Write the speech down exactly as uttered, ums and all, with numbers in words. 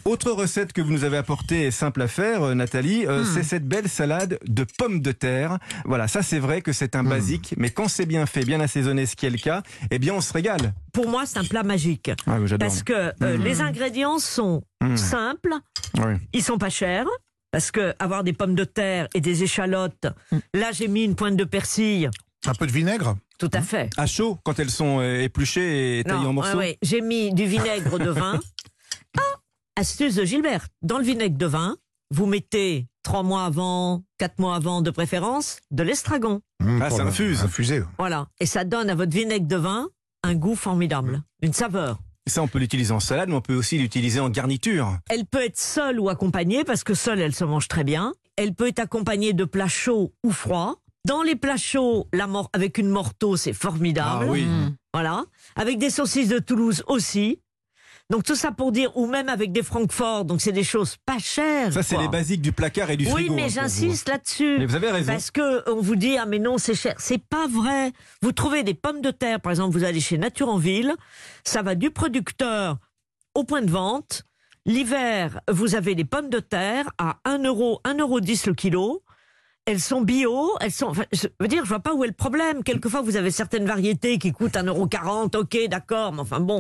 Autre recette que vous nous avez apportée, simple à faire, euh, Nathalie, euh, hmm. c'est cette belle salade de pommes de terre. Voilà, ça c'est vrai que c'est un hmm. basique, mais quand c'est bien fait, bien assaisonné, ce qui est le cas, eh bien on se régale. Pour moi, c'est un plat magique. Ah, oui, parce que euh, mmh. les ingrédients sont mmh. simples, oui. ils sont pas chers. Parce que avoir des pommes de terre et des échalotes, mmh. là j'ai mis une pointe de persil. Un peu de vinaigre. Tout à fait. À chaud, quand elles sont euh, épluchées et taillées non, en morceaux. Ouais, ouais. J'ai mis du vinaigre de vin. Ah, astuce de Gilbert. Dans le vinaigre de vin, vous mettez trois mois avant, quatre mois avant de préférence, de l'estragon. Mmh, ah, ça infuse. Infusé. Voilà. Et ça donne à votre vinaigre de vin un goût formidable, une saveur. Ça, on peut l'utiliser en salade, mais on peut aussi l'utiliser en garniture. Elle peut être seule ou accompagnée, parce que seule, elle se mange très bien. Elle peut être accompagnée de plats chauds ou froids. Dans les plats chauds, la mor- avec une morteau, c'est formidable. Ah oui. Mmh. Voilà. Avec des saucisses de Toulouse aussi. Donc tout ça pour dire, ou même avec des Francfort, donc c'est des choses pas chères. Ça, c'est quoi. les basiques du placard et du frigo. Oui, mais hein, j'insiste là-dessus. Mais vous avez raison. Parce que on vous dit, ah mais non, c'est cher. C'est pas vrai. Vous trouvez des pommes de terre, par exemple, vous allez chez Nature en Ville, ça va du producteur au point de vente. L'hiver, vous avez les pommes de terre à un euro, un euro dix le kilo. Elles sont bio, elles sont. Enfin, je veux dire, je vois pas où est le problème. Quelquefois, vous avez certaines variétés qui coûtent un euro quarante, ok, d'accord, mais enfin bon.